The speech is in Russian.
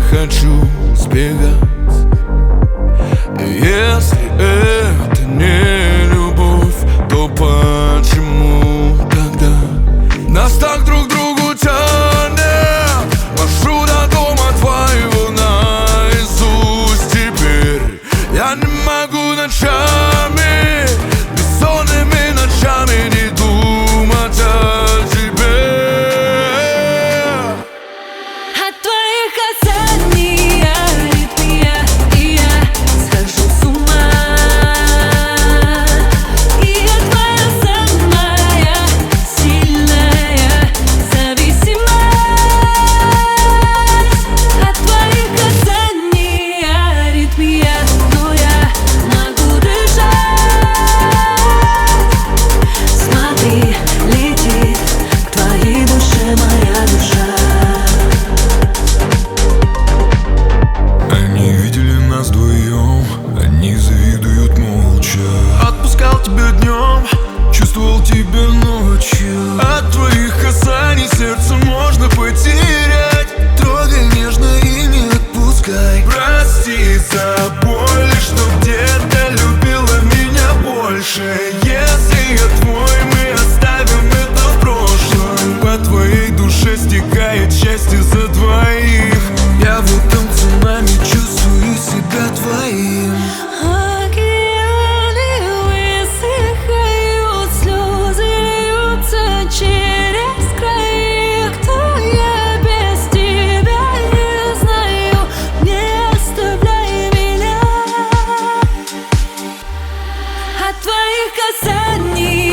хочу сбегать. Если это не любовь, то почему тогда нас так друг к другу тянет? Маршрут до дома твоего наизусть теперь. Я не могу ночами, бессонными ночами не думать о тебе. От твоих касаний аритмия, и я схожу с ума. И я твоя самая сильная зависимость. От твоих касаний аритмия, но я могу дышать. Смотри, летит к твоей душе моя душа. Они видели нас вдвоем, они завидуют молча. Отпускал тебя днем, чувствовал тебя ночью. От твоих касаний сердце можно потерять. Трогай нежно и не отпускай. Прости за боль, что где-то любила меня больше. Если я твой, мы оставим это в прошлом. По твоей душе стекает счастье за двоих. Я в этом цунами чувствую себя твоим. Океаны высыхают, слезы льются через край. Кто я без тебя, не знаю, не оставляй меня. От твоих касаний